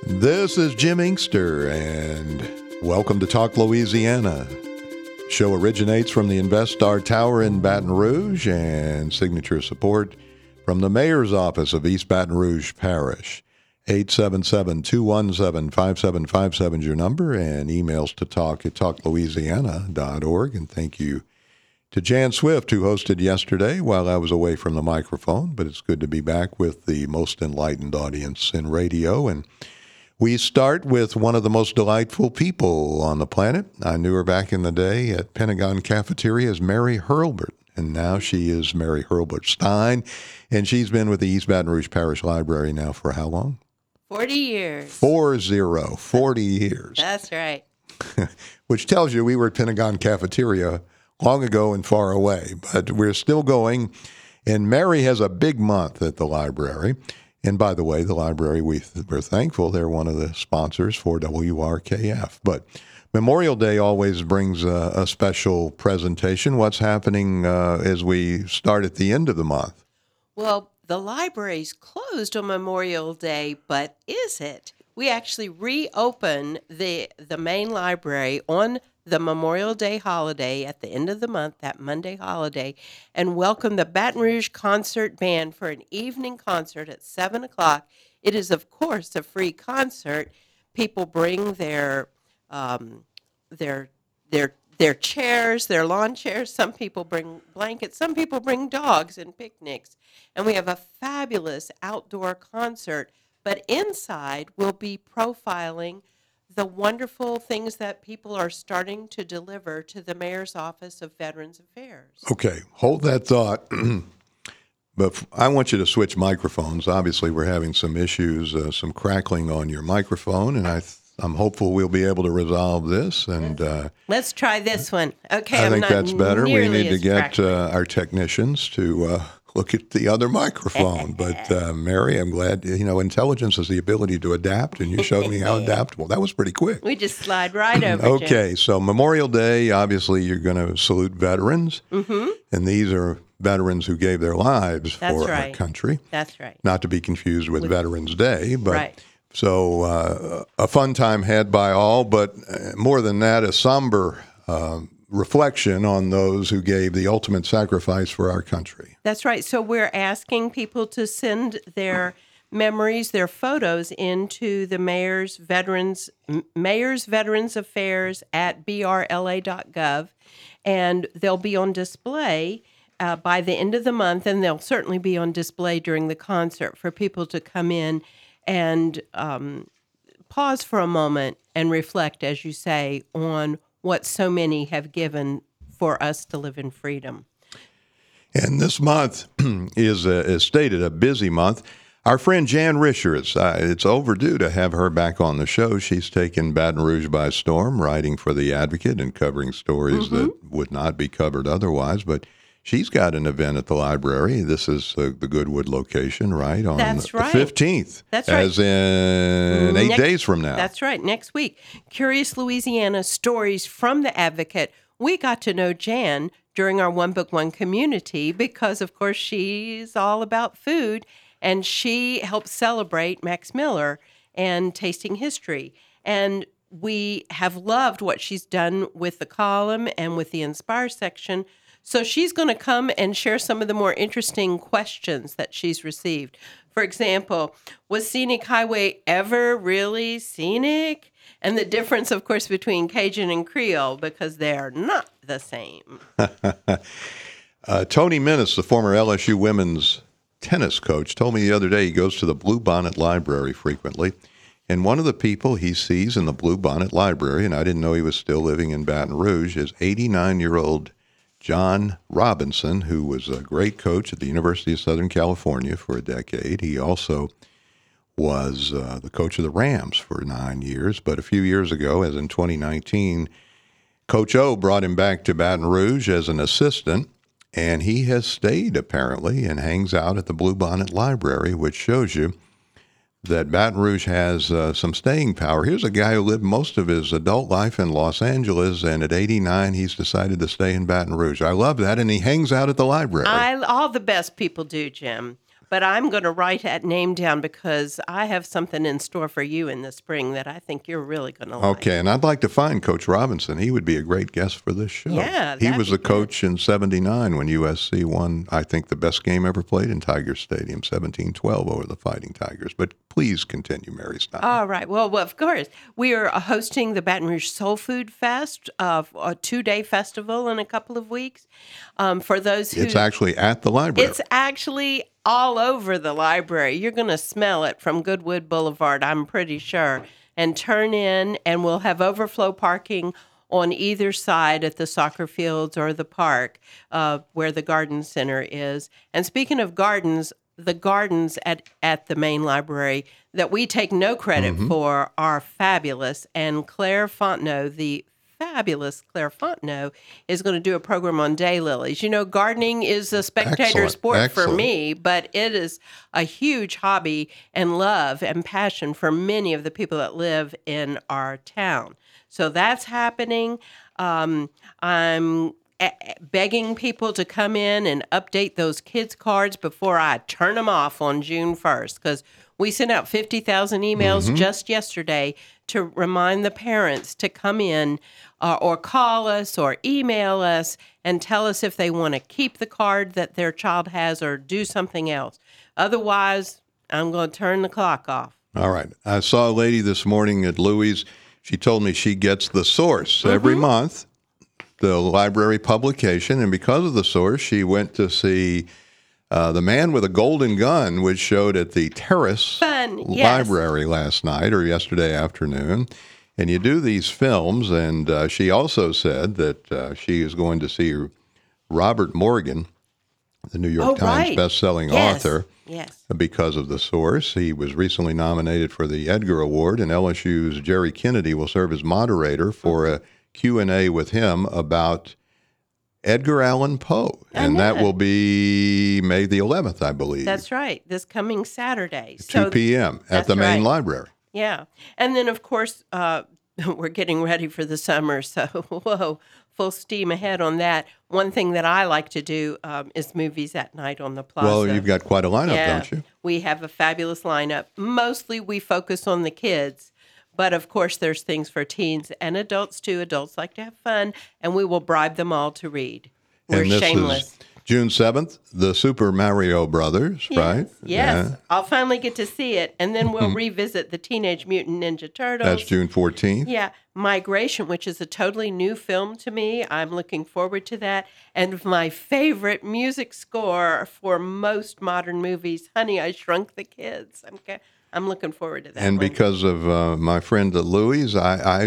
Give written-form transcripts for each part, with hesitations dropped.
This is Jim Inkster, and welcome to Talk Louisiana. Show originates from the InvestStar Tower in Baton Rouge and signature support from the Mayor's Office of East Baton Rouge Parish. 877-217-5757 is your number, and emails to talk@talklouisiana.org. And thank you to Jan Swift, who hosted yesterday while I was away from the microphone. But it's good to be back with the most enlightened audience in radio. And we start with one of the most delightful people on the planet. I knew her back in the day at Pentagon Cafeteria as Mary Hurlburt, and now she is Mary Hurlburt Stein, and she's been with the East Baton Rouge Parish Library now for how long? 40 years. 40 years. That's right. Which tells you we were at Pentagon Cafeteria long ago and far away, but we're still going, and Mary has a big month at the library. And by the way, the library, we're thankful they're one of the sponsors for WRKF. But Memorial Day always brings a special presentation. What's happening as we start at the end of the month? Well, the library's closed on Memorial Day, but is it? We actually reopen the main library on the Memorial Day holiday at the end of the month, that Monday holiday, and welcome the Baton Rouge Concert Band for an evening concert at 7 o'clock. It is, of course, a free concert. People bring their chairs, their lawn chairs. Some people bring blankets. Some people bring dogs and picnics. And we have a fabulous outdoor concert. But inside, we'll be profiling the wonderful things that people are starting to deliver to the Mayor's Office of Veterans Affairs. Okay, hold that thought. But I want you to switch microphones. Obviously, we're having some issues, some crackling on your microphone, and I'm hopeful we'll be able to resolve this. And let's try this one. Okay, I think that's better. We need to get crackling. Our technicians to look at the other microphone. But Mary, I'm glad, intelligence is the ability to adapt, and you showed me how adaptable. That was pretty quick. We just slide right over. Okay, Jim. so Memorial Day, obviously you're going to salute veterans, and these are veterans who gave their lives for our country. That's right. Not to be confused with Veterans Day, but right. So a fun time had by all, but more than that, a somber reflection on those who gave the ultimate sacrifice for our country. That's right. So we're asking people to send their memories, their photos into the Mayor's Veterans Affairs at brla.gov, and they'll be on display by the end of the month, and they'll certainly be on display during the concert for people to come in and pause for a moment and reflect, as you say, on what so many have given for us to live in freedom. And this month is, as stated, a busy month. Our friend Jan Richards, it's overdue to have her back on the show. She's taken Baton Rouge by storm, writing for The Advocate and covering stories that would not be covered otherwise. But she's got an event at the library. This is the Goodwood location, right? On That's right. The 15th. That's right. As in 8 days from now. That's right. Next week. Curious Louisiana Stories from The Advocate. We got to know Jan during our One Book, One Community because, of course, she's all about food, and she helped celebrate Max Miller and Tasting History. And we have loved what she's done with the column and with the Inspire section. So she's going to come and share some of the more interesting questions that she's received. For example, was Scenic Highway ever really scenic? And the difference, of course, between Cajun and Creole, because they're not the same. Tony Minnis, the former LSU women's tennis coach, told me the other day he goes to the Bluebonnet Library frequently. And one of the people he sees in the Bluebonnet Library, and I didn't know he was still living in Baton Rouge, is 89-year-old John Robinson, who was a great coach at the University of Southern California for a decade. He also was the coach of the Rams for 9 years. But a few years ago, as in 2019, Coach O brought him back to Baton Rouge as an assistant, and he has stayed, apparently, and hangs out at the Bluebonnet Library, which shows you that Baton Rouge has some staying power. Here's a guy who lived most of his adult life in Los Angeles, and at 89, he's decided to stay in Baton Rouge. I love that, and he hangs out at the library. All the best people do, Jim. But I'm going to write that name down because I have something in store for you in the spring that I think you're really going to like. Okay, and I'd like to find Coach Robinson. He would be a great guest for this show. Yeah, he that'd was be the good. coach in '79 when USC won, I think, the best game ever played in Tiger Stadium, 17-12 over the Fighting Tigers. But please continue, Mary Stein. All right. Well, of course. We are hosting the Baton Rouge Soul Food Fest, a 2-day festival in a couple of weeks. For those who... It's actually at the library. It's actually all over the library. You're going to smell it from Goodwood Boulevard, I'm pretty sure. And turn in, and we'll have overflow parking on either side at the soccer fields or the park where the garden center is. And speaking of gardens, the gardens at the main library that we take no credit for are fabulous. And Claire Fontenot, the fabulous Claire Fontenot, is going to do a program on daylilies. You know, gardening is a spectator Excellent. sport for me, but it is a huge hobby and love and passion for many of the people that live in our town. So that's happening. I'm begging people to come in and update those kids' cards before I turn them off on June 1st, because we sent out 50,000 emails just yesterday to remind the parents to come in or call us or email us and tell us if they want to keep the card that their child has or do something else. Otherwise, I'm going to turn the clock off. All right. I saw a lady this morning at Louis. She told me she gets The Source every month, the library publication, and because of The Source, she went to see The Man with a Golden Gun, which showed at the Terrace Library last night or yesterday afternoon. And you do these films, and she also said that she is going to see Robert Morgan, the New York Times bestselling author, because of The Source. He was recently nominated for the Edgar Award, and LSU's Jerry Kennedy will serve as moderator for a Q&A with him about Edgar Allan Poe. And that will be May the 11th, I believe. That's right, this coming Saturday. 2 p.m. at the main library. Yeah. And then, of course, we're getting ready for the summer, so whoa, full steam ahead on that. One thing that I like to do is movies at night on the plaza. Well, you've got quite a lineup, don't you? We have a fabulous lineup. Mostly we focus on the kids, but of course there's things for teens and adults too. Adults like to have fun, and we will bribe them all to read. We're and this shameless. Is June 7th, the Super Mario Brothers, right? Yes. Yeah. I'll finally get to see it, and then we'll revisit the Teenage Mutant Ninja Turtles. That's June 14th. Yeah. Migration, which is a totally new film to me. I'm looking forward to that. And my favorite music score for most modern movies, Honey, I Shrunk the Kids. I'm looking forward to that. And because of my friend Louise,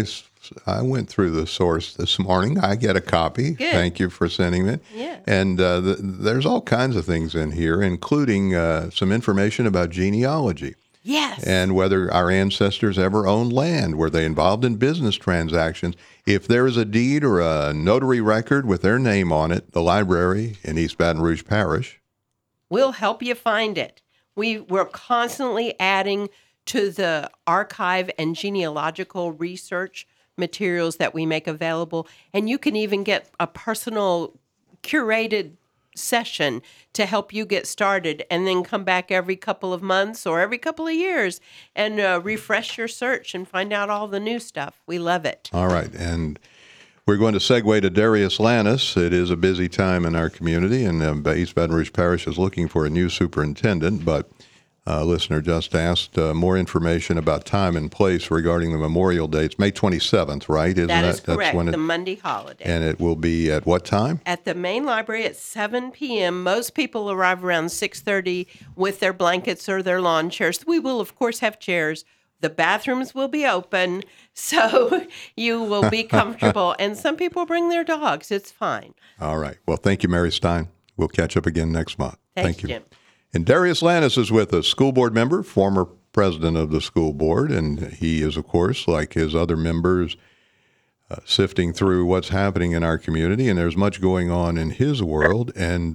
I went through The Source this morning. I get a copy. Good. Thank you for sending it. Yeah. And there's all kinds of things in here, including some information about genealogy. Yes. And whether our ancestors ever owned land. Were they involved in business transactions? If there is a deed or a notary record with their name on it, the library in East Baton Rouge Parish we'll help you find it. We're constantly adding to the archive and genealogical research materials that we make available. And you can even get a personal curated session to help you get started, and then come back every couple of months or every couple of years and refresh your search and find out all the new stuff. We love it. All right. And we're going to segue to Darius Lannis. It is a busy time in our community, and East Baton Rouge Parish is looking for a new superintendent, but a listener just asked more information about time and place regarding the memorial dates. May 27th, right? That is correct, the Monday holiday. And it will be at what time? At the main library at 7 p.m. Most people arrive around 6:30 with their blankets or their lawn chairs. We will, of course, have chairs. The bathrooms will be open, so you will be comfortable. And some people bring their dogs. It's fine. All right. Well, thank you, Mary Stein. We'll catch up again next month. Thank you, Jim. And Darius Lannis is with us, school board member, former president of the school board, and he is, of course, like his other members, sifting through what's happening in our community, and there's much going on in his world. And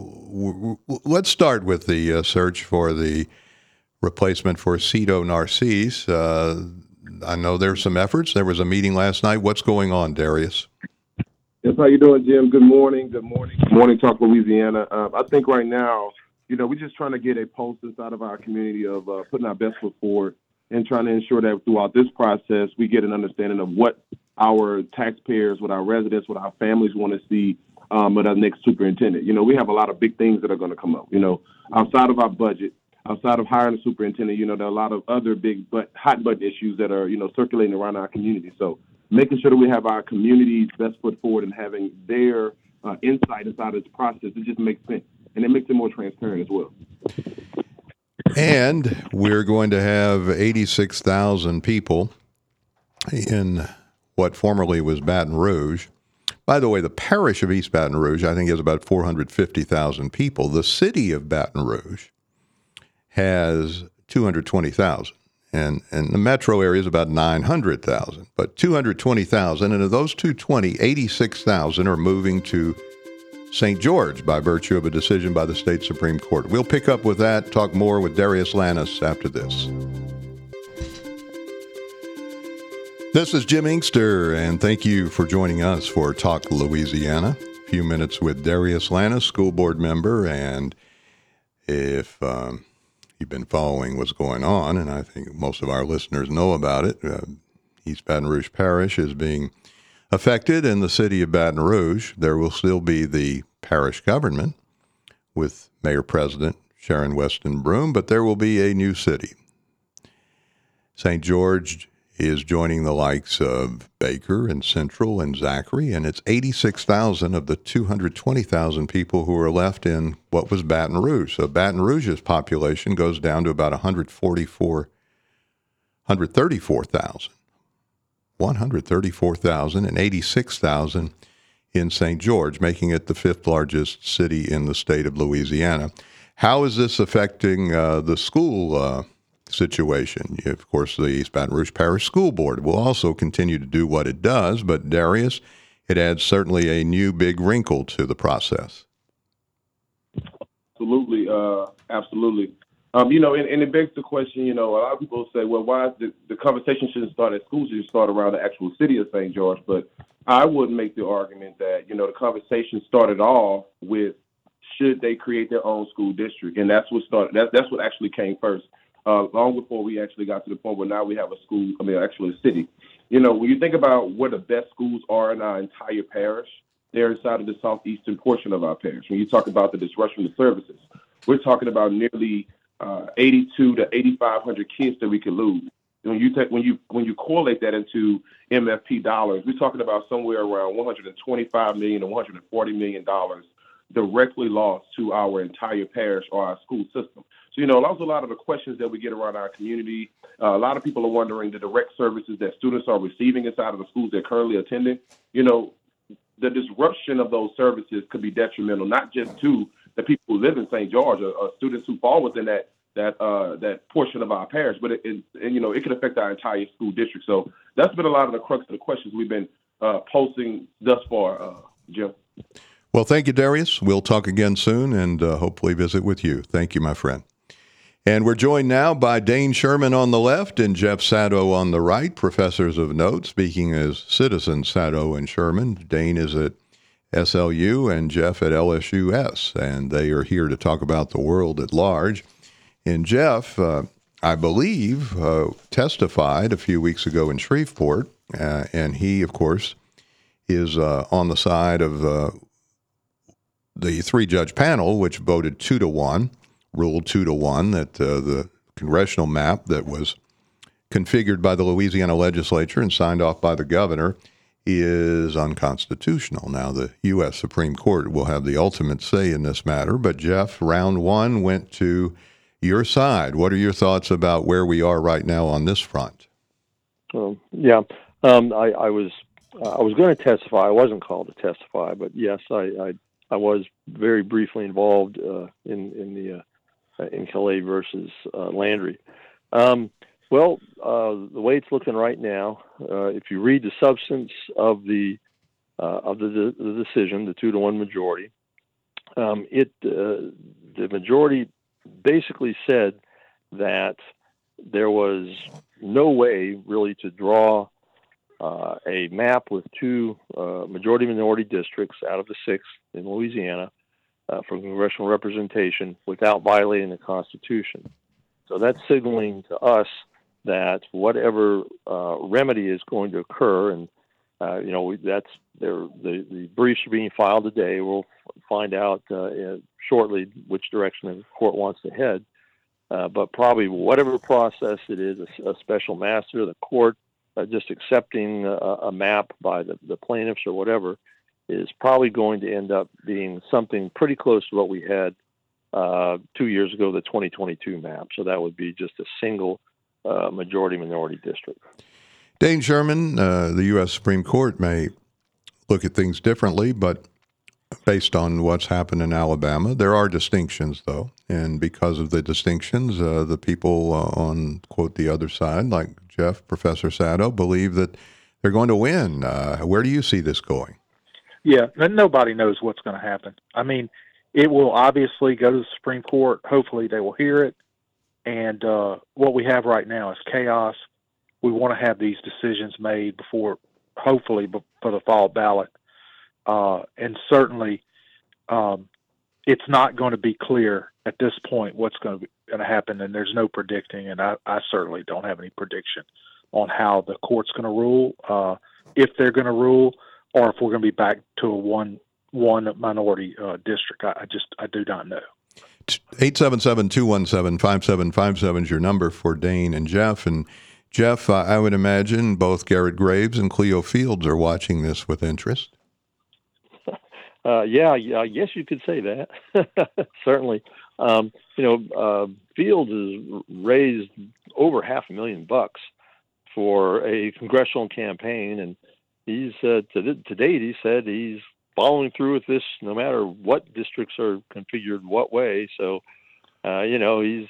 let's start with the search for the replacement for Cito Narcisse. I know there's some efforts. There was a meeting last night. What's going on, Darius? Yes, how you doing, Jim? Good morning. Good morning. Morning Talk, Louisiana. I think right now we're just trying to get a pulse inside of our community of putting our best foot forward and trying to ensure that throughout this process, we get an understanding of what our taxpayers, what our residents, what our families want to see with our next superintendent. We have a lot of big things that are going to come up, outside of our budget, outside of hiring a superintendent. There are a lot of other big but hot button issues that are, circulating around our community. So making sure that we have our community's best foot forward and having their insight inside of this process, it just makes sense. And it makes it more transparent as well. And we're going to have 86,000 people in what formerly was Baton Rouge. By the way, the parish of East Baton Rouge, I think, has about 450,000 people. The city of Baton Rouge has 220,000. And the metro area is about 900,000. But 220,000, and of those 220, 86,000 are moving to St. George by virtue of a decision by the state Supreme Court. We'll pick up with that, talk more with Darius Lannis after this. This is Jim Inkster, and thank you for joining us for Talk Louisiana. A few minutes with Darius Lannis, school board member, and if you've been following what's going on, and I think most of our listeners know about it, East Baton Rouge Parish is being affected in the city of Baton Rouge. There will still be the parish government with Mayor-President Sharon Weston Broome, but there will be a new city. St. George is joining the likes of Baker and Central and Zachary, and it's 86,000 of the 220,000 people who are left in what was Baton Rouge. So Baton Rouge's population goes down to about 134,000 and 86,000 in St. George, making it the fifth largest city in the state of Louisiana. How is this affecting the school situation? Of course, the East Baton Rouge Parish School Board will also continue to do what it does, but Darius, it adds certainly a new big wrinkle to the process. Absolutely. And it begs the question, a lot of people say, well, why is the conversation shouldn't start at schools, it should start around the actual city of St. George. But I would make the argument that, the conversation started off with, should they create their own school district? And that's what started, that's what actually came first, long before we actually got to the point where now we have a city. When you think about where the best schools are in our entire parish, they're inside of the southeastern portion of our parish. When you talk about the disruption of services, we're talking about nearly 82 to 8,500 kids that we could lose. When you correlate that into MFP dollars, we're talking about somewhere around $125 million to $140 million directly lost to our entire parish or our school system. So, those are a lot of the questions that we get around our community. A lot of people are wondering the direct services that students are receiving inside of the schools they're currently attending. The disruption of those services could be detrimental, not just to the people who live in St. George or students who fall within that portion of our parish, but it could affect our entire school district. So that's been a lot of the crux of the questions we've been posting thus far, Jim. Well, thank you, Darius. We'll talk again soon and hopefully visit with you. Thank you, my friend. And we're joined now by Dane Sherman on the left and Jeff Sato on the right, professors of note, speaking as citizens Sato and Sherman. Dane is at SLU and Jeff at LSUS, and they are here to talk about the world at large. And Jeff, I believe, testified a few weeks ago in Shreveport, and he, of course, is on the side of the three-judge panel, which voted 2-1, ruled 2-1, that the congressional map that was configured by the Louisiana legislature and signed off by the governor is unconstitutional. Now, the U.S. Supreme Court will have the ultimate say in this matter, but Jeff, round one went to your side. What are your thoughts about where we are right now on this front? I was going to testify. I wasn't called to testify, but yes, I was very briefly involved in Calais versus Landry. The way it's looking right now, if you read the substance of the decision, the 2-1 majority, the majority basically said that there was no way really to draw a map with two majority-minority districts out of the 6 in Louisiana for congressional representation without violating the Constitution. So that's signaling to us that whatever remedy is going to occur, and that's the briefs are being filed today. We'll find out shortly which direction the court wants to head. But probably whatever process it is, a special master, the court just accepting a map by the plaintiffs or whatever, is probably going to end up being something pretty close to what we had 2 years ago, the 2022 map. So that would be just a single majority-minority district. Dane Sherman, the U.S. Supreme Court may look at things differently, but based on what's happened in Alabama, there are distinctions, though. And because of the distinctions, the people on, quote, the other side, like Jeff, Professor Sato, believe that they're going to win. Where do you see this going? Yeah, and nobody knows what's going to happen. I mean, it will obviously go to the Supreme Court. Hopefully they will hear it. And what we have right now is chaos. We want to have these decisions made hopefully for the fall ballot. And certainly it's not going to be clear at this point what's going to happen, and there's no predicting, and I certainly don't have any prediction on how the court's going to rule, if they're going to rule, or if we're going to be back to a one minority district. I do not know. 877-217-5757 is your number for Dane and Jeff. And Jeff, I would imagine both Garrett Graves and Cleo Fields are watching this with interest. Yeah, I guess you could say that. Certainly. Fields has raised over $500,000 for a congressional campaign, and he's to date he said he's following through with this no matter what districts are configured what way. So, you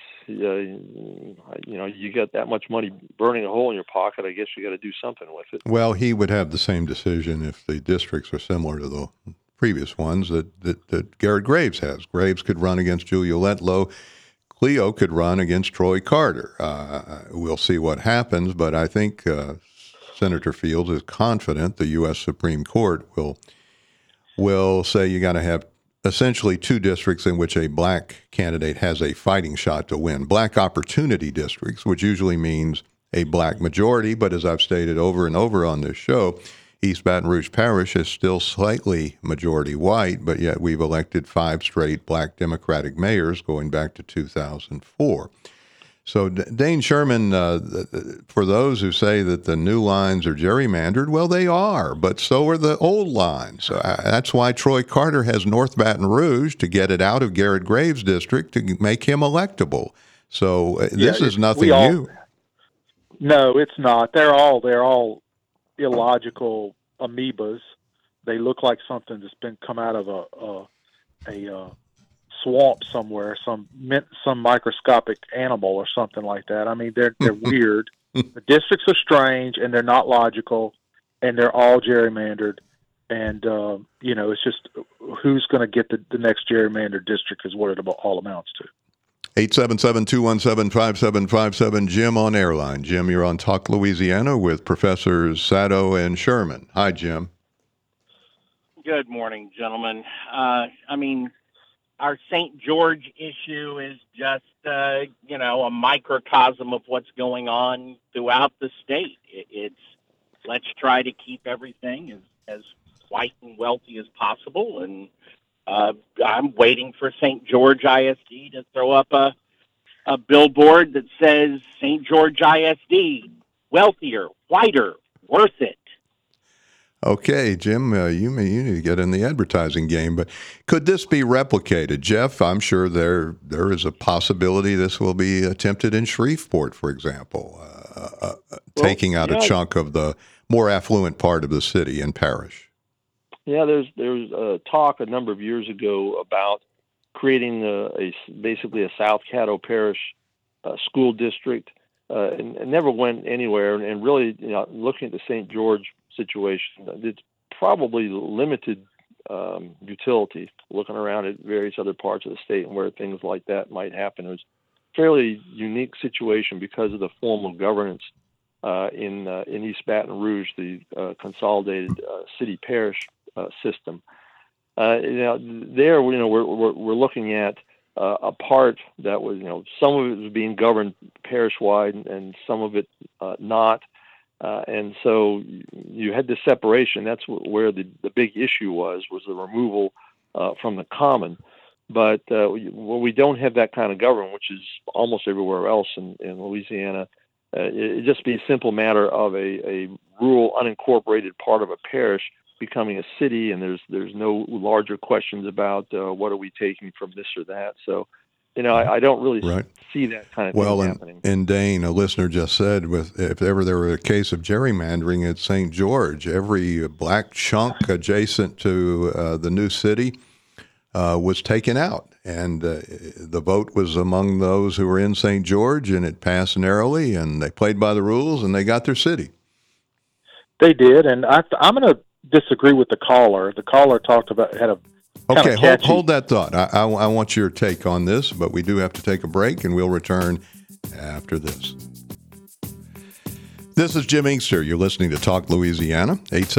got that much money burning a hole in your pocket. I guess you got to do something with it. Well, he would have the same decision if the districts are similar to the previous ones that Garrett Graves has. Graves could run against Julia Letlow. Cleo could run against Troy Carter. We'll see what happens, but I think Senator Fields is confident the U.S. Supreme Court will say you got to have essentially two districts in which a black candidate has a fighting shot to win. Black opportunity districts, which usually means a black majority, but as I've stated over and over on this show, East Baton Rouge Parish is still slightly majority white, but yet we've elected 5 straight black Democratic mayors going back to 2004. So Dane Sherman, for those who say that the new lines are gerrymandered, well, they are, but so are the old lines. That's why Troy Carter has North Baton Rouge to get it out of Garrett Graves' district to make him electable. So this is nothing new. No, it's not. They're all illogical amoebas. They look like something that's been come out of a swamp somewhere, some microscopic animal or something like that. I mean, they're weird. The districts are strange, and they're not logical, and they're all gerrymandered. And it's just who's going to get the next gerrymandered district is what it all amounts to. 877-217-5757, Jim on Airline. Jim, you're on Talk Louisiana with Professors Sato and Sherman. Hi, Jim. Good morning, gentlemen. Our St. George issue is just, a microcosm of what's going on throughout the state. It's let's try to keep everything as white and wealthy as possible. And I'm waiting for St. George ISD to throw up a billboard that says St. George ISD, wealthier, whiter, worth it. Okay, Jim, you need to get in the advertising game, but could this be replicated? Jeff, I'm sure there is a possibility this will be attempted in Shreveport, for example, taking out a chunk of the more affluent part of the city and parish. Yeah, there's a talk a number of years ago about creating basically a South Caddo Parish school district, and never went anywhere. And really, looking at the St. George situation, it's probably limited utility. Looking around at various other parts of the state and where things like that might happen, it was a fairly unique situation because of the form of governance in East Baton Rouge, the consolidated city parish system. there, we're looking at a part that was, some of it was being governed parish-wide and some of it not. And so you had this separation. That's where the big issue was the removal from the common. But when we don't have that kind of government, which is almost everywhere else in Louisiana, it'd just be a simple matter of a rural, unincorporated part of a parish becoming a city, and there's no larger questions about what are we taking from this or that. So, I don't really see that kind of thing happening. And Dane, a listener just said, if ever there were a case of gerrymandering at St. George, every black chunk adjacent to the new city was taken out. And the vote was among those who were in St. George, and it passed narrowly, and they played by the rules, and they got their city. They did, and I'm going to disagree with the caller. The caller had a okay. Hold that thought. I want your take on this, but we do have to take a break, and we'll return after this. This is Jim Inkster. You're listening to Talk Louisiana.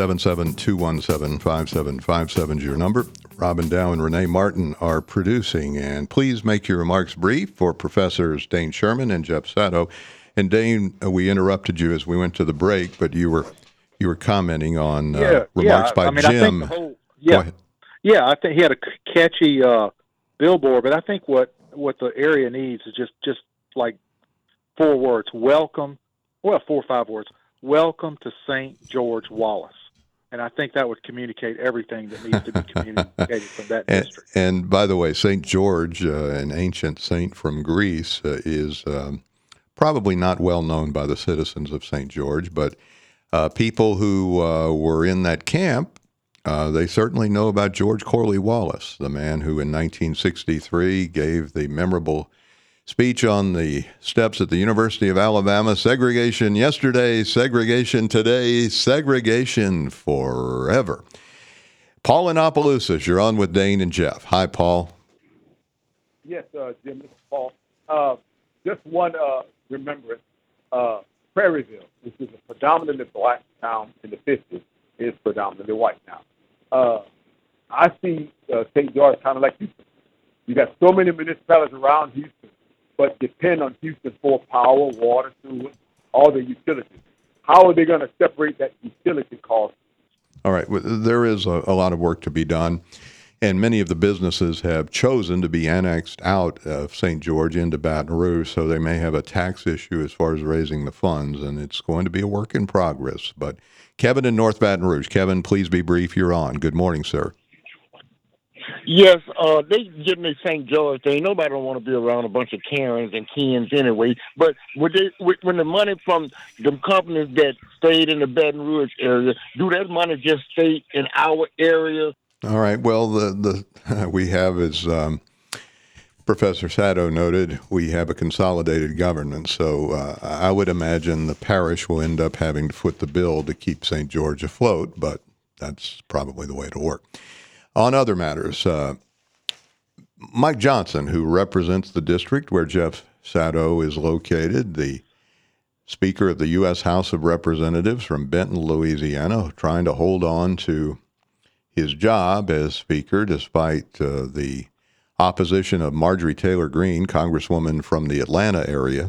877-217-5757 is your number. Robin Dow and Renee Martin are producing, and please make your remarks brief for Professors Dane Sherman and Jeff Sato. And Dane, we interrupted you as we went to the break, but you were commenting on remarks by Jim. Go ahead. Yeah, I think he had a catchy billboard, but I think what the area needs is just like 4 words. Welcome. Well, 4 or 5 words. Welcome to St. George Wallace. And I think that would communicate everything that needs to be communicated from that district. And by the way, St. George, an ancient saint from Greece, is probably not well known by the citizens of St. George, but people who were in that camp, they certainly know about George Corley Wallace, the man who in 1963 gave the memorable speech on the steps at the University of Alabama: segregation yesterday, segregation today, segregation forever. Paul in Opelousas, you're on with Dane and Jeff. Hi, Paul. Yes, Jim, this is Paul. Just one remembrance. Prairieville, which is a predominantly black town in the 50s, is predominantly white now. I see St. George kind of like Houston. You got so many municipalities around Houston, but depend on Houston for power, water, sewer, all the utilities. How are they going to separate that utility cost? All right. Well, there is a lot of work to be done, and many of the businesses have chosen to be annexed out of St. George into Baton Rouge, so they may have a tax issue as far as raising the funds, and it's going to be a work in progress. But Kevin in North Baton Rouge. Kevin, please be brief. You're on. Good morning, sir. Yes, they give me St. George thing. Nobody don't want to be around a bunch of Karens and Kens anyway. But when the money from the companies that stayed in the Baton Rouge area, do that money just stay in our area? All right. Well, the we have, as Professor Sato noted, we have a consolidated government. So I would imagine the parish will end up having to foot the bill to keep St. George afloat, but that's probably the way it'll work. On other matters, Mike Johnson, who represents the district where Jeff Sato is located, the Speaker of the U.S. House of Representatives from Benton, Louisiana, trying to hold on to his job as Speaker despite the opposition of Marjorie Taylor Greene, Congresswoman from the Atlanta area,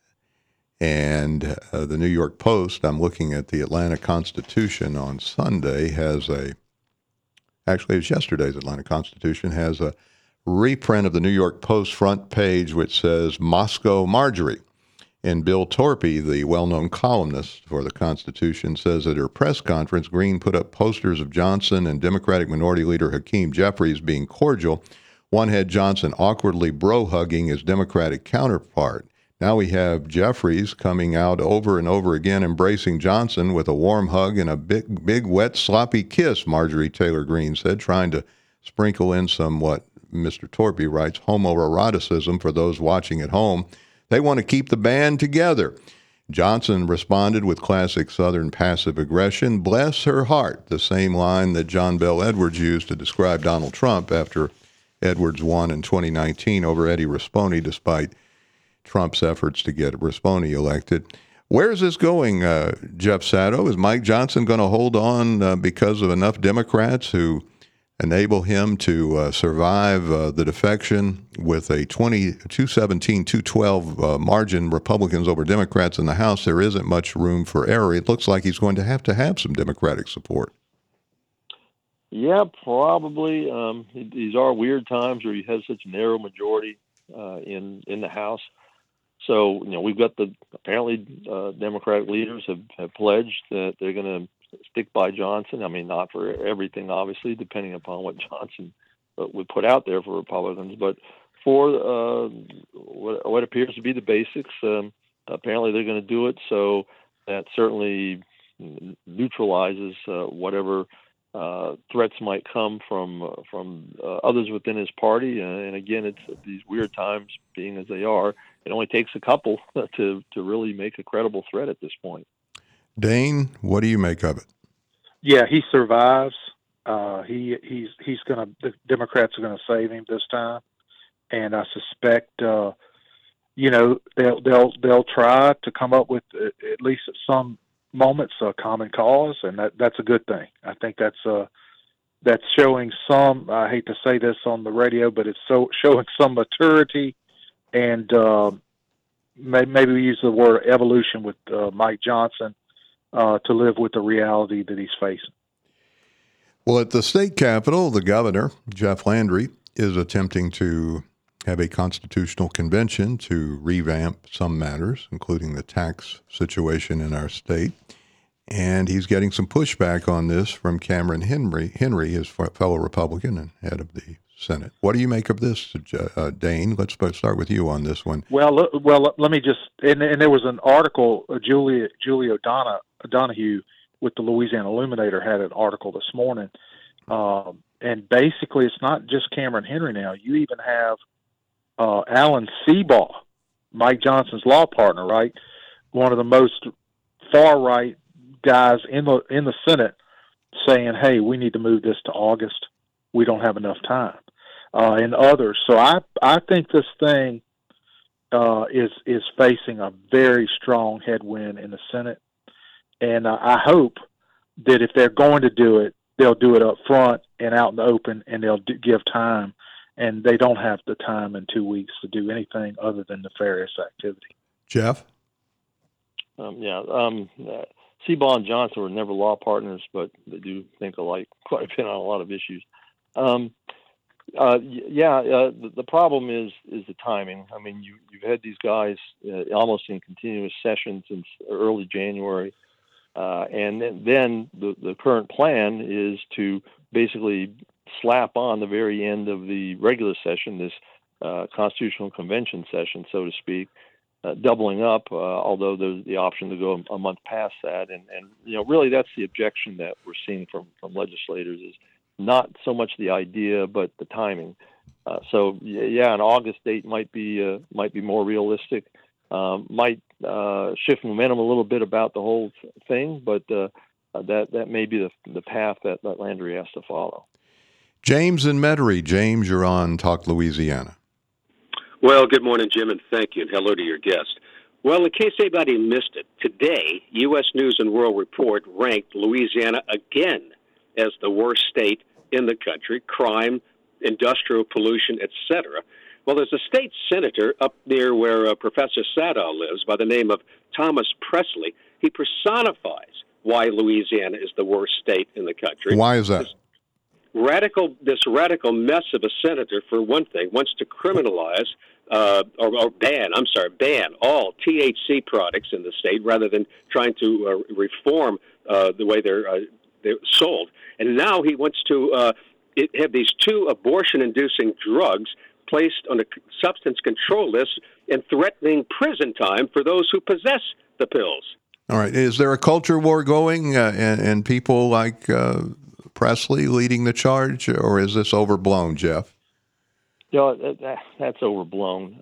and the New York Post. I'm looking at the Atlanta Constitution on Sunday, actually, it's yesterday's Atlanta Constitution, has a reprint of the New York Post front page which says Moscow Marjorie. And Bill Torpy, the well-known columnist for the Constitution, says at her press conference, Greene put up posters of Johnson and Democratic Minority Leader Hakeem Jeffries being cordial. One had Johnson awkwardly bro-hugging his Democratic counterpart. Now we have Jeffries coming out over and over again, embracing Johnson with a warm hug and a big, wet, sloppy kiss, Marjorie Taylor Greene said, trying to sprinkle in some, what Mr. Torpy writes, homoeroticism for those watching at home. They want to keep the band together. Johnson responded with classic Southern passive aggression. Bless her heart, the same line that John Bel Edwards used to describe Donald Trump after Edwards won in 2019 over Eddie Rispone, despite Trump's efforts to get Rispone elected. Where is this going, Jeff Sato? Is Mike Johnson going to hold on because of enough Democrats who enable him to survive the defection with a 217-212 margin, Republicans over Democrats in the House, there isn't much room for error. It looks like he's going to have some Democratic support. Yeah, probably. These are weird times where you have such a narrow majority in the House. So, we've got apparently Democratic leaders have pledged that they're going to stick by Johnson. I mean, not for everything, obviously, depending upon what Johnson would put out there for Republicans, but for what appears to be the basics, apparently they're going to do it. So that certainly neutralizes whatever threats might come from others within his party. And again, it's these weird times being as they are. It only takes a couple to really make a credible threat at this point. Dane, what do you make of it? Yeah, he survives. He's gonna. The Democrats are gonna save him this time, and I suspect they'll try to come up with at least at some moments a common cause, and that's a good thing. I think that's showing some. I hate to say this on the radio, but it's showing some maturity, and maybe we use the word evolution with Mike Johnson. To live with the reality that he's facing. Well, at the state capitol, the governor, Jeff Landry, is attempting to have a constitutional convention to revamp some matters, including the tax situation in our state. And he's getting some pushback on this from Cameron Henry, his fellow Republican and head of the Senate. What do you make of this, Dane? Let's start with you on this one. Well, let me just, and there was an article, Julie O'Donoghue with the Louisiana Illuminator had an article this morning. And basically it's not just Cameron Henry now. You even have Alan Seabaugh, Mike Johnson's law partner, right? One of the most far-right guys in the Senate saying, hey, we need to move this to August. We don't have enough time. And others. So I think this thing is facing a very strong headwind in the Senate. And I hope that if they're going to do it, they'll do it up front and out in the open, and they'll give time. And they don't have the time in 2 weeks to do anything other than nefarious activity. Jeff? Seabaugh and Johnson were never law partners, but they do think alike quite a bit on a lot of issues. The problem is the timing. I mean, you've had these guys almost in continuous session since early January, and then the current plan is to basically slap on the very end of the regular session this constitutional convention session, so to speak, doubling up. Although there's the option to go a month past that, and really that's the objection that we're seeing from legislators is not so much the idea, but the timing. An August date might be more realistic. Might shift momentum a little bit about the whole thing, but that may be the path that Landry has to follow. James in Metairie. James, you're on Talk Louisiana. Well, good morning, Jim, and thank you, and hello to your guest. Well, in case anybody missed it, today, U.S. News and World Report ranked Louisiana again as the worst state in the country, crime, industrial pollution, etc. Well, there's a state senator up near where Professor Sadow lives by the name of Thomas Presley. He personifies why Louisiana is the worst state in the country. Why is that? This radical mess of a senator, for one thing, wants to criminalize ban all THC products in the state rather than trying to reform the way they're sold. And now he wants to have these two abortion-inducing drugs placed on a substance control list and threatening prison time for those who possess the pills. All right. Is there a culture war going and people like Presley leading the charge, or is this overblown, Jeff? That's overblown.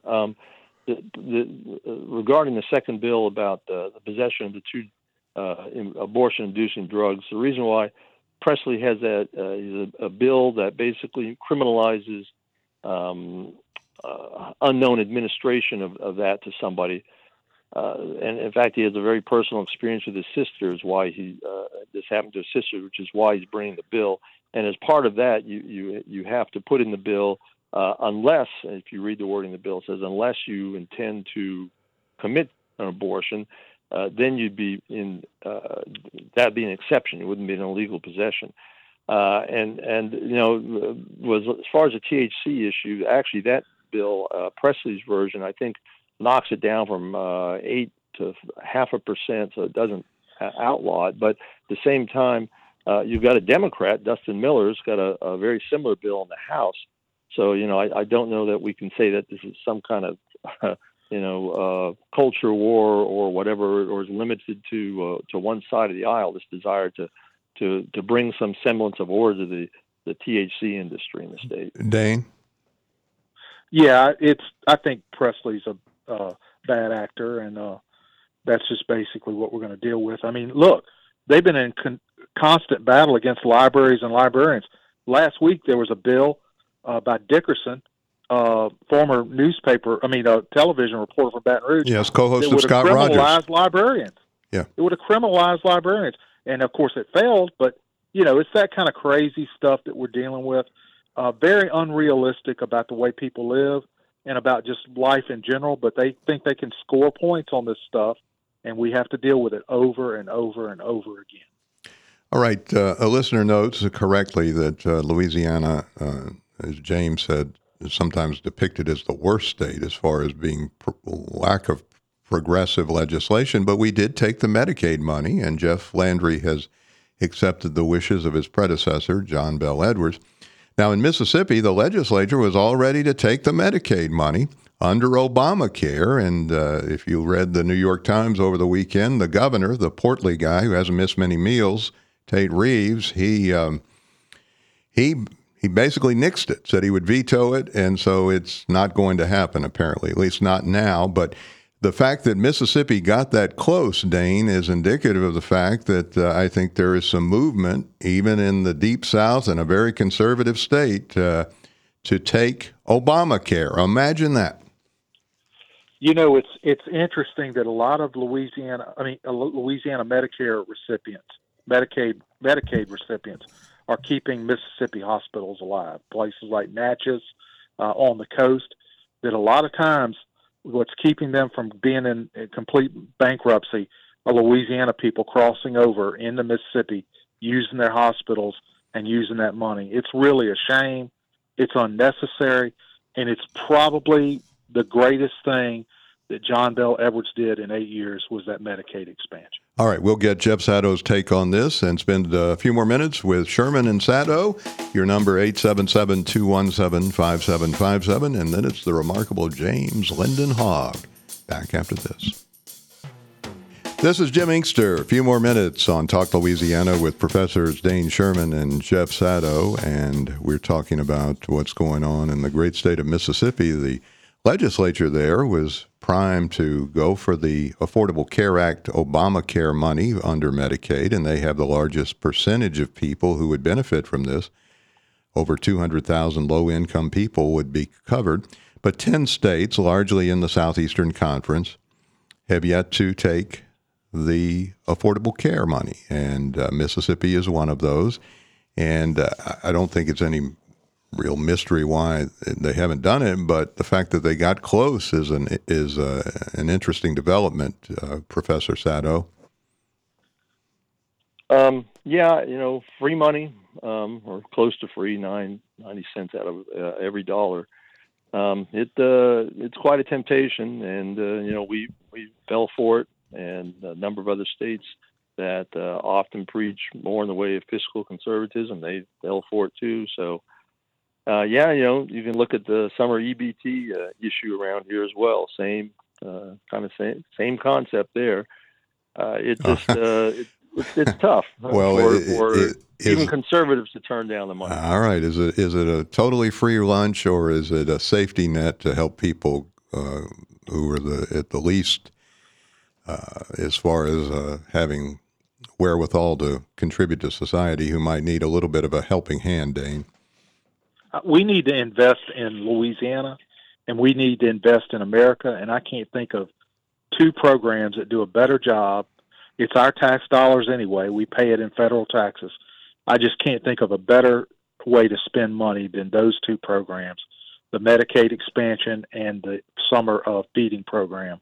Regarding the second bill about the possession of the two abortion-inducing drugs, the reason why Presley has is a bill that basically criminalizes unknown administration of that to somebody. and in fact, he has a very personal experience with his sister. Is why this happened to his sister, which is why he's bringing the bill. And as part of that, you have to put in the bill, unless, if you read the wording of the bill, it says unless you intend to commit an abortion, then you'd be in that'd be an exception. It wouldn't be an illegal possession. And was as far as the THC issue, actually that bill, Presley's version, I think knocks it down from 8 to 0.5%, so it doesn't outlaw it. But at the same time, you've got a Democrat, Dustin Miller's got a very similar bill in the House. So, I don't know that we can say that this is some kind of, culture war or whatever, or is limited to one side of the aisle, this desire to bring some semblance of order to the THC industry in the state. Dane? Yeah, I think Presley's a bad actor, and that's just basically what we're going to deal with. I mean, look, they've been in constant battle against libraries and librarians. Last week there was a bill by Dickerson, former television reporter from Baton Rouge. Yes, co-host of Scott Rogers. It would Rogers. criminalize librarians. Yeah. It would have criminalized librarians. And, of course, it failed, but, it's that kind of crazy stuff that we're dealing with. Very unrealistic about the way people live and about just life in general, but they think they can score points on this stuff, and we have to deal with it over and over and over again. All right. A listener notes correctly that Louisiana, as James said, is sometimes depicted as the worst state as far as being lack of progressive legislation, but we did take the Medicaid money, and Jeff Landry has accepted the wishes of his predecessor, John Bell Edwards. Now, in Mississippi, the legislature was all ready to take the Medicaid money under Obamacare, and if you read the New York Times over the weekend, the governor, the portly guy who hasn't missed many meals, Tate Reeves, he basically nixed it, said he would veto it, and so it's not going to happen, apparently, at least not now. But the fact that Mississippi got that close, Dane, is indicative of the fact that I think there is some movement, even in the Deep South and a very conservative state, to take Obamacare. Imagine that. It's interesting that a lot of Louisiana Medicare recipients, Medicaid recipients, are keeping Mississippi hospitals alive. Places like Natchez on the coast, that a lot of times what's keeping them from being in complete bankruptcy are Louisiana people crossing over into Mississippi, using their hospitals and using that money. It's really a shame. It's unnecessary, and it's probably the greatest thing that John Bell Edwards did in 8 years was that Medicaid expansion. All right, we'll get Jeff Sado's take on this and spend a few more minutes with Sherman and Sado. Your number 877-217-5757, and then it's the remarkable James Linden Hogg. Back after this. This is Jim Inkster. A few more minutes on Talk Louisiana with Professors Dane Sherman and Jeff Sado, and we're talking about what's going on in the great state of Mississippi. The legislature there was primed to go for the Affordable Care Act Obamacare money under Medicaid, and they have the largest percentage of people who would benefit from this. Over 200,000 low-income people would be covered. But 10 states, largely in the Southeastern Conference, have yet to take the Affordable Care money, and Mississippi is one of those. And I don't think it's any real mystery why they haven't done it, but the fact that they got close is an interesting development, Professor Sado. Free money, or close to free, 90 cents out of every dollar. It's quite a temptation, and we fell for it, and a number of other states that often preach more in the way of fiscal conservatism, they fell for it too. So. You can look at the summer EBT issue around here as well. Same concept there. It's tough for even conservatives to turn down the money. All right, is it a totally free lunch, or is it a safety net to help people who are at the least as far as having wherewithal to contribute to society, who might need a little bit of a helping hand, Dane? We need to invest in Louisiana, and we need to invest in America, and I can't think of two programs that do a better job. It's our tax dollars anyway. We pay it in federal taxes. I just can't think of a better way to spend money than those two programs, the Medicaid expansion and the Summer of Feeding program.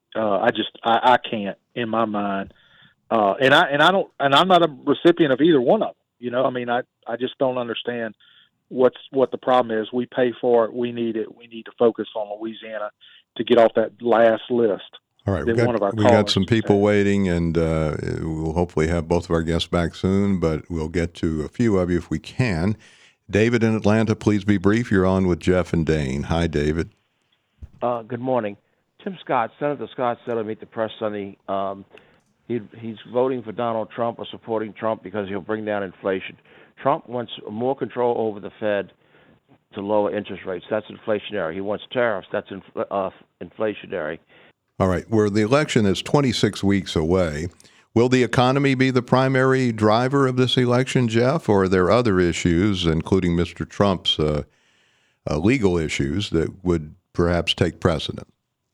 I can't in my mind. And I'm not a recipient of either one of them. You know, I mean, I just don't understand what the problem is. We pay for it. We need it. We need to focus on Louisiana to get off that last list. All right, we got some people waiting, and we'll hopefully have both of our guests back soon, but we'll get to a few of you if we can. David in Atlanta, please be brief. You're on with Jeff and Dane. Hi, David. Good morning. Tim Scott, Senator Scott said to meet the press Sunday. He's voting for Donald Trump or supporting Trump because he'll bring down inflation. Trump wants more control over the Fed to lower interest rates. That's inflationary. He wants tariffs. That's inflationary. All right. Where the election is 26 weeks away, will the economy be the primary driver of this election, Jeff, or are there other issues, including Mr. Trump's legal issues, that would perhaps take precedent?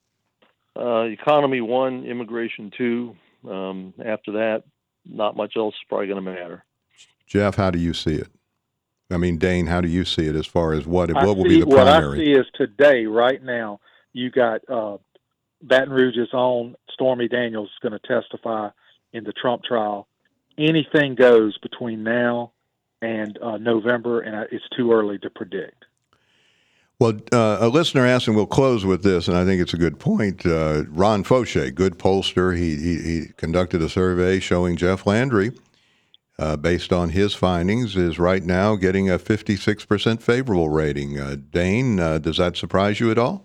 Economy 1, immigration 2. After that, not much else is probably going to matter. Jeff, how do you see it? I mean, Dane, how do you see it as far as what will be the primary? What I see is today, right now, you got Baton Rouge's own Stormy Daniels going to testify in the Trump trial. Anything goes between now and November, and it's too early to predict. Well, a listener asked, and we'll close with this, and I think it's a good point. Ron Fauché, good pollster, he conducted a survey showing Jeff Landry, based on his findings, is right now getting a 56% favorable rating. Dane, does that surprise you at all?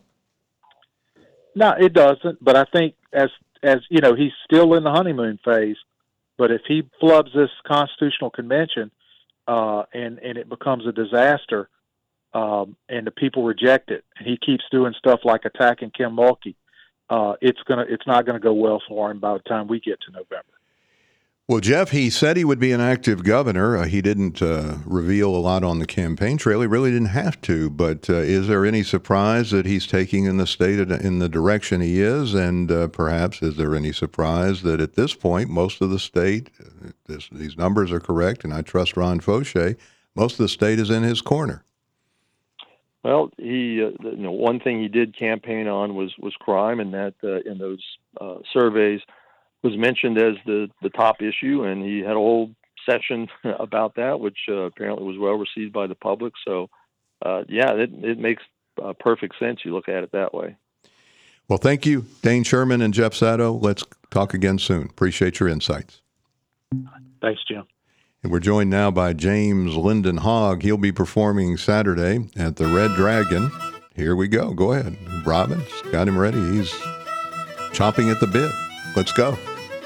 No, it doesn't. But I think as you know, he's still in the honeymoon phase. But if he flubs this constitutional convention and it becomes a disaster, and the people reject it, and he keeps doing stuff like attacking Kim Mulkey, it's not gonna go well for him by the time we get to November. Well, Jeff, he said he would be an active governor. He didn't reveal a lot on the campaign trail. He really didn't have to. But is there any surprise that he's taking in the state in the direction he is? And perhaps is there any surprise that at this point, most of the state, these numbers are correct, and I trust Ron Fauché, most of the state is in his corner? Well, he one thing he did campaign on was crime, and that in those surveys was mentioned as the top issue, and he had a whole session about that, which apparently was well received by the public. So, it makes perfect sense. You look at it that way. Well, thank you, Dane Sherman and Jeff Sato. Let's talk again soon. Appreciate your insights. Thanks, Jim. And we're joined now by James Linden Hogg. He'll be performing Saturday at the Red Dragon. Here we go. Go ahead. Robin's got him ready. He's chomping at the bit. Let's go.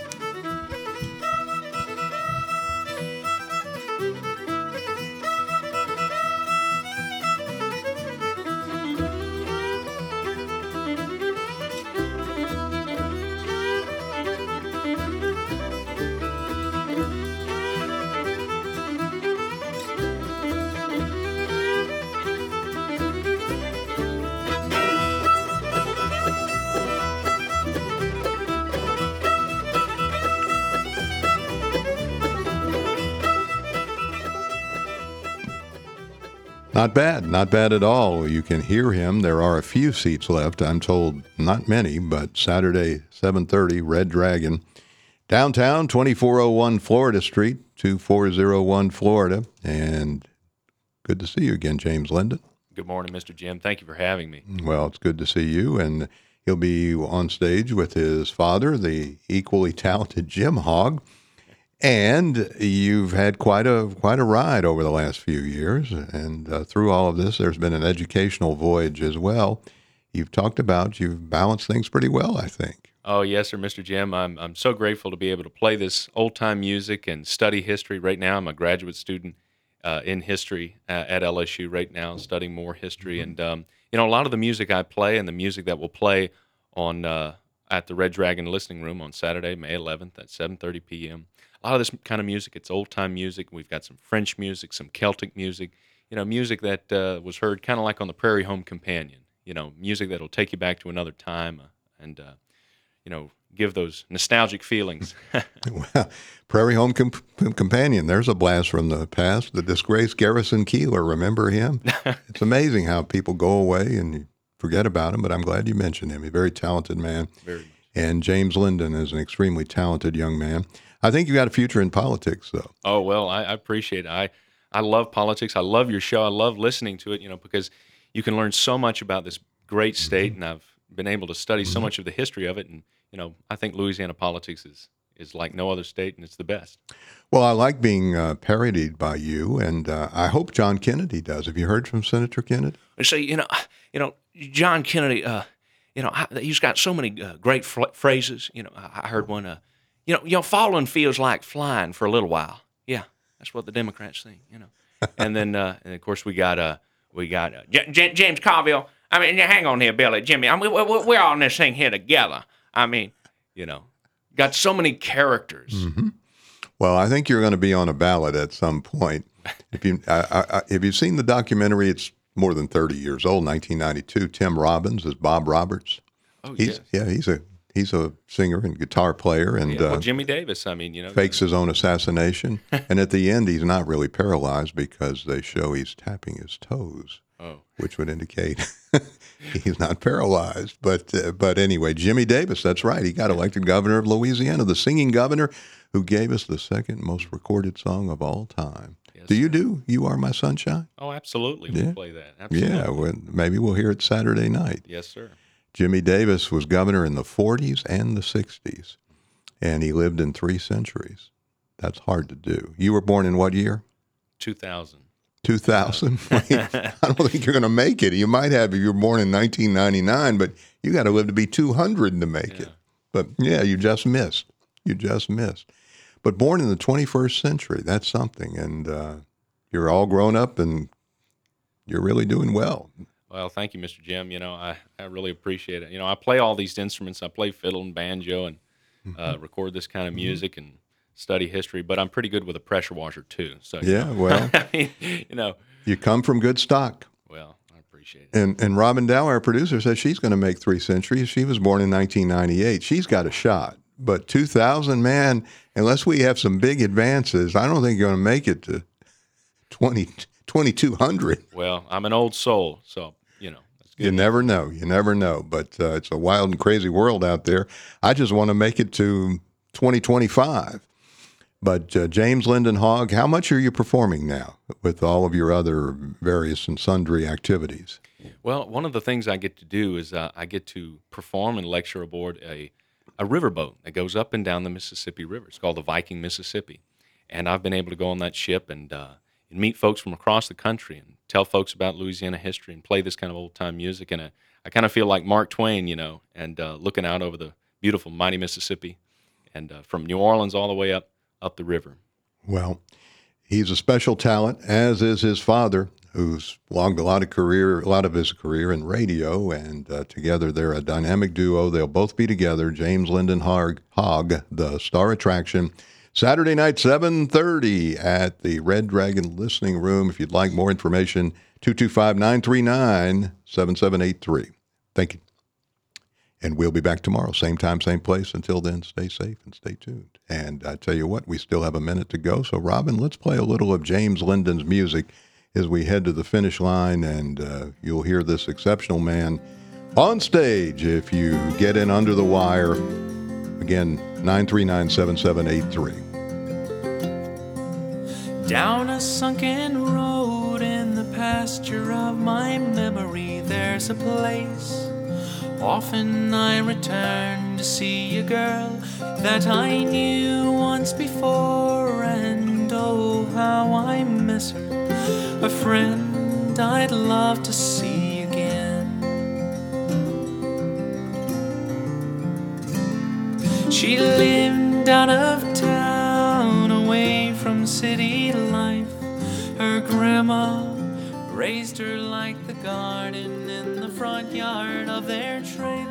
Not bad at all. You can hear him. There are a few seats left. I'm told not many, but Saturday, 7:30, Red Dragon, downtown, 2401 Florida Street, 2401 Florida. And good to see you again, James Linden. Good morning, Mr. Jim. Thank you for having me. Well, it's good to see you. And he'll be on stage with his father, the equally talented Jim Hogg. And you've had quite a ride over the last few years, and through all of this, there's been an educational voyage as well. You've balanced things pretty well, I think. Oh yes, sir, Mr. Jim. I'm so grateful to be able to play this old time music and study history. Right now, I'm a graduate student in history at LSU. Right now, studying more history, and a lot of the music I play and the music that we'll play on at the Red Dragon Listening Room on Saturday, May 11th at 7:30 p.m. A lot of this kind of music, it's old-time music. We've got some French music, some Celtic music, music that was heard kind of like on the Prairie Home Companion, music that'll take you back to another time. And give those nostalgic feelings. Well, Prairie Home Companion, there's a blast from the past. The disgraced Garrison Keillor, remember him? It's amazing how people go away and you forget about him, but I'm glad you mentioned him. He's a very talented man. Very much. And James Linden is an extremely talented young man. I think you got a future in politics, though. Oh, well, I appreciate it. I love politics. I love your show. I love listening to it, because you can learn so much about this great state, and I've been able to study so much of the history of it. And, I think Louisiana politics is like no other state, and it's the best. Well, I like being parodied by you, and I hope John Kennedy does. Have you heard from Senator Kennedy? See, John Kennedy, he's got so many great phrases. I heard one, falling feels like flying for a little while. Yeah, that's what the Democrats think, And then, and of course, we got James Carville. I mean, hang on here, Billy, Jimmy. I mean, we're all in this thing here together. I mean, got so many characters. Mm-hmm. Well, I think you're going to be on a ballot at some point. If you've seen the documentary, it's more than 30 years old, 1992. Tim Robbins is Bob Roberts. Oh, yes. Yeah, he's a singer and guitar player, and Jimmy Davis. I mean, fakes his own assassination. And at the end, he's not really paralyzed because they show he's tapping his toes. Oh. Which would indicate he's not paralyzed. But anyway, Jimmy Davis, that's right. He got elected governor of Louisiana, the singing governor who gave us the second most recorded song of all time. Yes, Do you do You Are My Sunshine? Oh, absolutely. Yeah. We'll play that. Absolutely. Yeah, maybe we'll hear it Saturday night. Yes, sir. Jimmy Davis was governor in the 40s and the 60s, and he lived in 3 centuries. That's hard to do. You were born in what year? 2000. 2000? I don't think you're going to make it. You might have if you were born in 1999, but you got to live to be 200 to make it. But yeah, you just missed. But born in the 21st century, that's something. And you're all grown up and you're really doing well. Well, thank you, Mr. Jim. I really appreciate it. I play all these instruments. I play fiddle and banjo and record this kind of music and study history, but I'm pretty good with a pressure washer too. So yeah, well, I mean, you come from good stock. Well, I appreciate it. And Robin Dow, our producer, says she's going to make 3 centuries. She was born in 1998. She's got a shot. But 2000, man, unless we have some big advances, I don't think you're going to make it to 2200. Well, I'm an old soul, so You never know. But it's a wild and crazy world out there. I just want to make it to 2025. But James Linden Hogg, how much are you performing now with all of your other various and sundry activities? Well, one of the things I get to do is I get to perform and lecture aboard a riverboat that goes up and down the Mississippi River. It's called the Viking Mississippi. And I've been able to go on that ship and meet folks from across the country and tell folks about Louisiana history and play this kind of old-time music. And I kind of feel like Mark Twain, and looking out over the beautiful, mighty Mississippi and from New Orleans all the way up the river. Well, he's a special talent, as is his father, who's logged a lot of his career in radio, and together they're a dynamic duo. They'll both be together. James Linden Hogg, the star attraction, Saturday night, 7:30 at the Red Dragon Listening Room. If you'd like more information, 225-939-7783. Thank you. And we'll be back tomorrow, same time, same place. Until then, stay safe and stay tuned. And I tell you what, we still have a minute to go. So, Robin, let's play a little of James Linden's music as we head to the finish line, and you'll hear this exceptional man on stage if you get in under the wire. Again, 939-7783. Down a sunken road in the pasture of my memory, there's a place. Often I return to see a girl that I knew once before, and oh, how I miss her, a friend I'd love to see again. She lived out of town, away from city life. Her grandma raised her like the garden in the front yard of their trailer.